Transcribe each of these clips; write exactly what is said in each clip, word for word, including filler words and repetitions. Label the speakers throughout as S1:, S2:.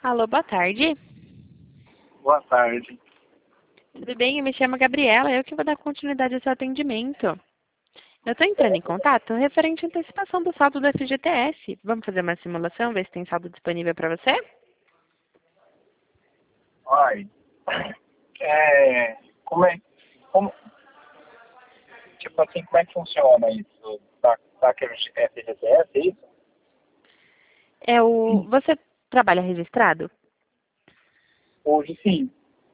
S1: Alô, boa tarde.
S2: Boa tarde.
S1: Tudo bem? Eu me chamo Gabriela, eu que vou dar continuidade ao seu atendimento. Eu estou entrando em contato referente à antecipação do saldo do F G T S. Vamos fazer uma simulação, ver se tem saldo disponível para você?
S2: Ai, é, como é, como, tipo assim, como é que funciona isso? Tá, tá aquele F G T S, é isso?
S1: É o... Você trabalha registrado?
S2: Hoje sim.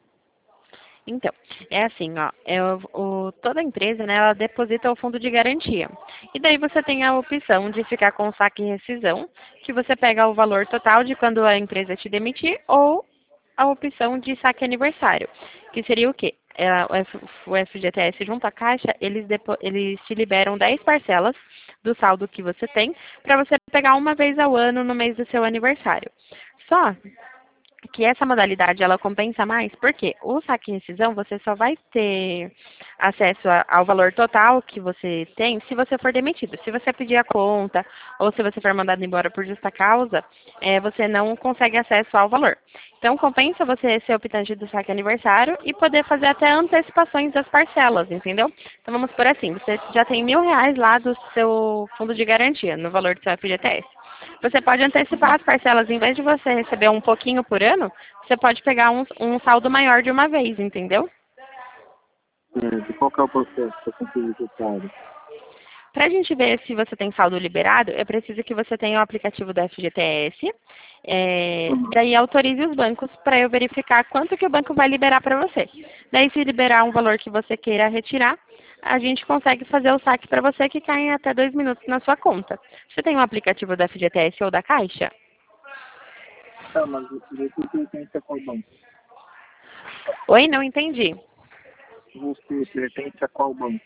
S1: Então, é assim, ó, é o, o- toda empresa, né, ela deposita o fundo de garantia. E daí você tem a opção de ficar com o saque e rescisão, que você pega o valor total de quando a empresa te demitir, ou a opção de saque aniversário, que seria o quê? É, o F- o F G T S junto à Caixa, eles, depo- eles te liberam dez parcelas do saldo que você tem, para você pegar uma vez ao ano no mês do seu aniversário. Só que essa modalidade ela compensa mais, porque o saque e rescisão você só vai ter acesso a- ao valor total que você tem se você for demitido. Se você pedir a conta ou se você for mandado embora por justa causa, eh, você não consegue acesso ao valor. Então compensa você ser optante do saque aniversário e poder fazer até antecipações das parcelas, entendeu? Então vamos por assim, você já tem mil reais lá do seu fundo de garantia, no valor do seu F G T S. Você pode antecipar as parcelas, em vez de você receber um pouquinho por ano, você pode pegar um, um saldo maior de uma vez, entendeu?
S2: É, qual que é o processo para conseguir esse saldo?
S1: Para a gente ver se você tem saldo liberado, é preciso que você tenha o aplicativo do F G T S, é, daí autorize os bancos para eu verificar quanto que o banco vai liberar para você. Daí, se liberar um valor que você queira retirar, a gente consegue fazer o saque para você que cai em até dois minutos na sua conta. Você tem um aplicativo do F G T S ou da Caixa?
S2: Tá, mas você pertence a qual banco?
S1: Oi, não entendi.
S2: Você pertence a qual banco?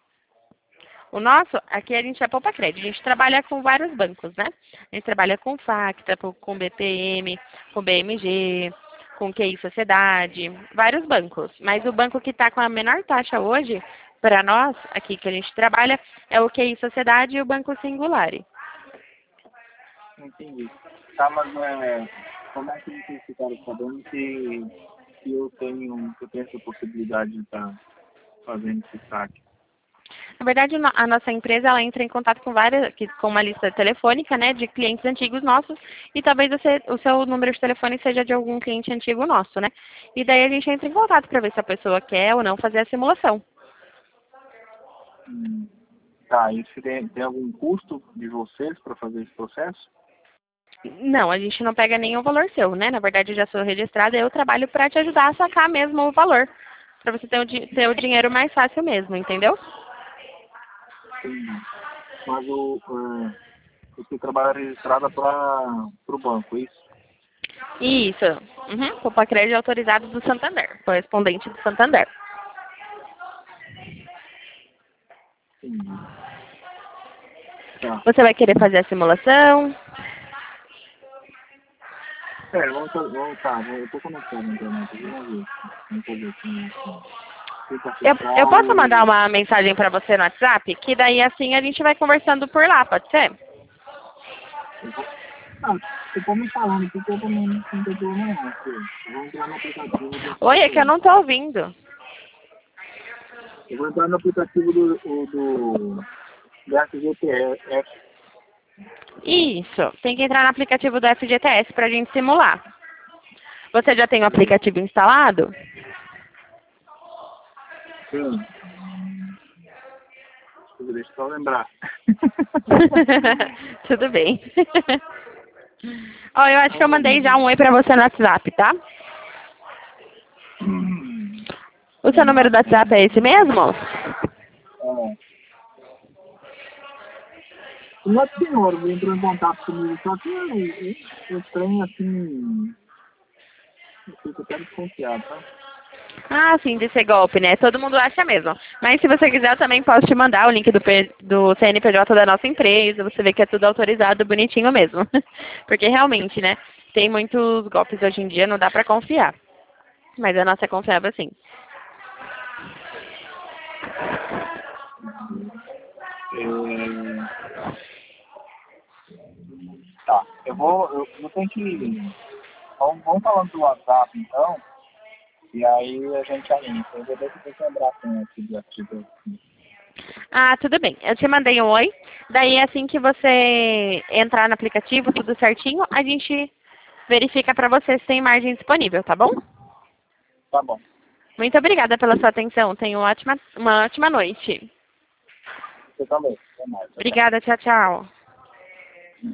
S1: O nosso, aqui a gente é Poupa Crédito. A gente trabalha com vários bancos, né? A gente trabalha com Facta, com B P M, com B M G, com Q I Sociedade, vários bancos. Mas o banco que está com a menor taxa hoje, para nós, aqui que a gente trabalha, é o Q I Sociedade e o Banco Singulare.
S2: Entendi. Tá, mas é, como é que vocês ficaram sabendo que, que eu tenho, que eu tenho essa possibilidade de estar fazendo esse saque?
S1: Na verdade, no- a nossa empresa ela entra em contato com várias, que- com uma lista telefônica, né, de clientes antigos nossos, e talvez você- o seu número de telefone seja de algum cliente antigo nosso, né? E daí a gente entra em contato para ver se a pessoa quer ou não fazer a simulação.
S2: Hum. Tá, isso tem, tem algum custo de vocês para fazer esse processo?
S1: Não, a gente não pega nenhum valor seu, né? Na verdade, eu já sou registrada, eu trabalho para te ajudar a sacar mesmo o valor, para você ter o, di- ter o dinheiro mais fácil mesmo, entendeu?
S2: Sim. Mas o, é, você trabalha registrada para o banco, é isso?
S1: Isso. Uhum. Poupa Crédito autorizado do Santander, correspondente do Santander.
S2: Sim. Tá.
S1: Você vai querer fazer a simulação?
S2: É, vamos, fa- vamos tá, eu estou conectado na internet, aqui, vamos ver. Vamos fazer assim. Fica
S1: Eu, eu
S2: fiscal
S1: posso mandar
S2: e...
S1: uma mensagem para você no WhatsApp? Que daí assim a gente vai conversando por lá, pode ser?
S2: eu vou- Ah, você pode me falando, porque eu também não tem problema não, filho. Eu vou entrar no aplicativo do...
S1: Oi, é que eu não tô ouvindo.
S2: Eu vou entrar no aplicativo do, o- do, do F G T S.
S1: Isso. Tem que entrar no aplicativo do F G T S para a gente simular. Você já tem o aplicativo instalado?
S2: Sim. Deixa eu só lembrar.
S1: Tudo bem. Ó, eu acho que eu mandei já um oi pra você no WhatsApp, tá? O seu número do WhatsApp é esse mesmo?
S2: É. Uma senhora entrou em contato comigo, só que eu, eu, eu tenho assim. Eu fico até desconfiado, tá?
S1: Ah, sim, de ser golpe, né? Todo mundo acha mesmo. Mas se você quiser, eu também posso te mandar o link do, P- do C N P J da nossa empresa. Você vê que é tudo autorizado, bonitinho mesmo. Porque realmente, né? Tem muitos golpes hoje em dia, não dá pra confiar. Mas a nossa é confiável, sim.
S2: É, tá, eu vou, eu, eu tenho que. Vamos, vamos falando do WhatsApp, então, e aí a gente alinha. Eu vou ver se eu tenho lembrar aqui do artigo.
S1: Ah, tudo bem. Eu te mandei um oi. Daí, assim que você entrar no aplicativo, tudo certinho, a gente verifica para você se tem margem disponível, tá bom?
S2: Tá bom.
S1: Muito obrigada pela sua atenção. Tenha uma ótima, uma ótima noite.
S2: Você também. Até mais. Tchau, tchau.
S1: Obrigada. Tchau, tchau.